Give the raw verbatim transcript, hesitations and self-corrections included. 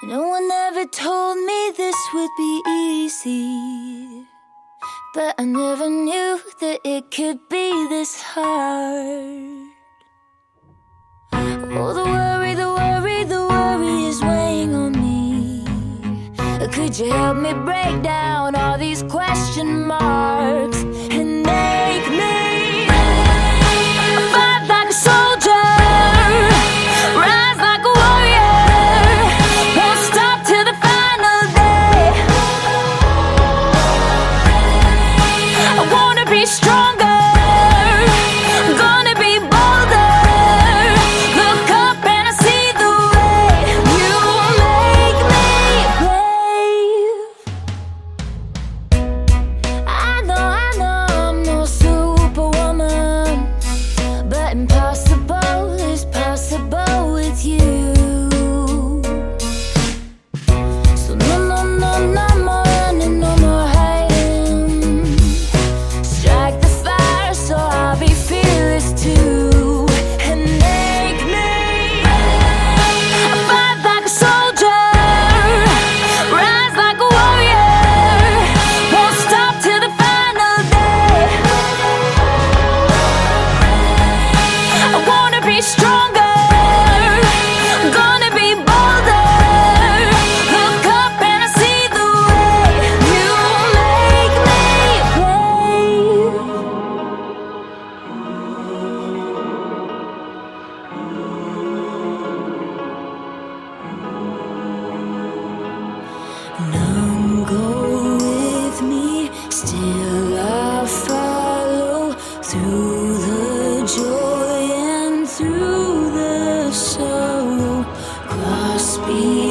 No one ever told me this would be easy, but I never knew that it could be this hard. Oh, the worry, the worry, the worry is weighing on me. Could you help me break down all these question marks and make me fight like a soldier, rise like a warrior, won't stop till the final day. I wanna be stronger, gonna be bolder. Look up and I see the way you make me brave. I know, I know I'm no superwoman, but impossible is possible with you. So no, no, no, no more running, no more hiding. Strike the fire so I'll be fearless too, and make me fight like a soldier, rise like a warrior, won't stop till the final day. I wanna be stronger, gonna be bolder. Look up and I see the way you make me brave. None go with me, still I follow through the joy and through the sorrow. Cross me